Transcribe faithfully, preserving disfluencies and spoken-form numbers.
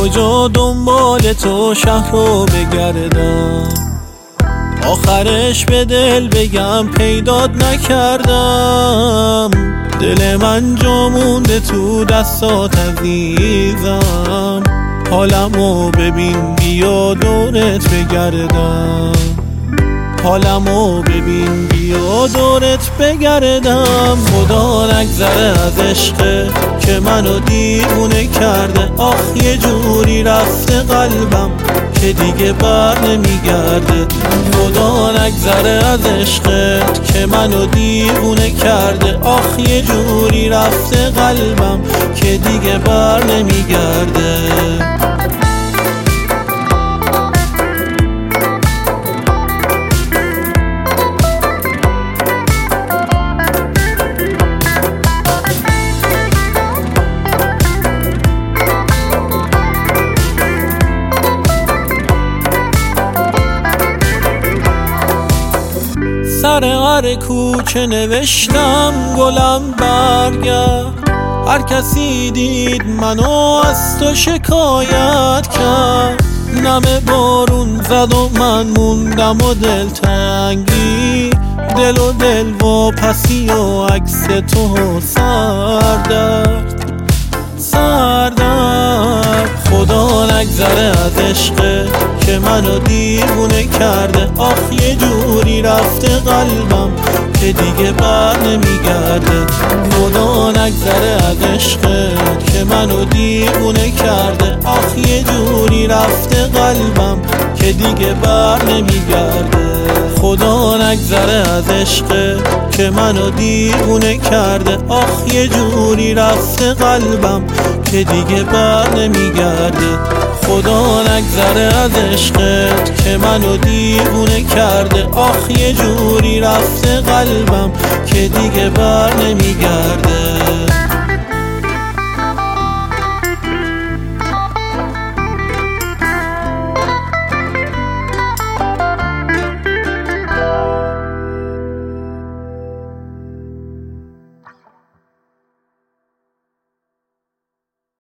کجا دنبال تو شهر رو بگردم، آخرش به دل بگم پیدات نکردم. دل من جا مونده تو دستات عزیزم، حالمو ببین بیا دورت بگردم، حالمو ببین بیا دورت بگردم. خدا نگذره از عشق که منو دیوونه کرده، آخ یه جوری رفته قلبم که دیگه بر نمیگرده. خدا نگذره از عشقت که منو دیوونه کرده، آخ یه جوری رفته قلبم که دیگه بر نمیگرده. سر هر کوچه نوشتم گلم برگرد، هر کسی دید منو از تو شکایت کرد. نم بارون زد و من موندم و دلتنگی، دل و دل و پسی و عکس تو سردرد سردرد. خدا نگذره از عشق که منو دیوونه کرده، آخ یه جوری رفته قلبم که دیگه بر نمیگرده. خدا نگذره از عشقت که منو دیوونه کرده، آخ یه جوری رفته قلبم که دیگه بر نمیگرده. خدا نگذره از عشقت که منو دیوونه کرده، آخ یه جوری رفته قلبم که دیگه بر نمیگرده. خدا نگذره از عشقت که منو دیوونه کرده، آخ یه جوری رفته قلبم که دیگه بر نمیگرده.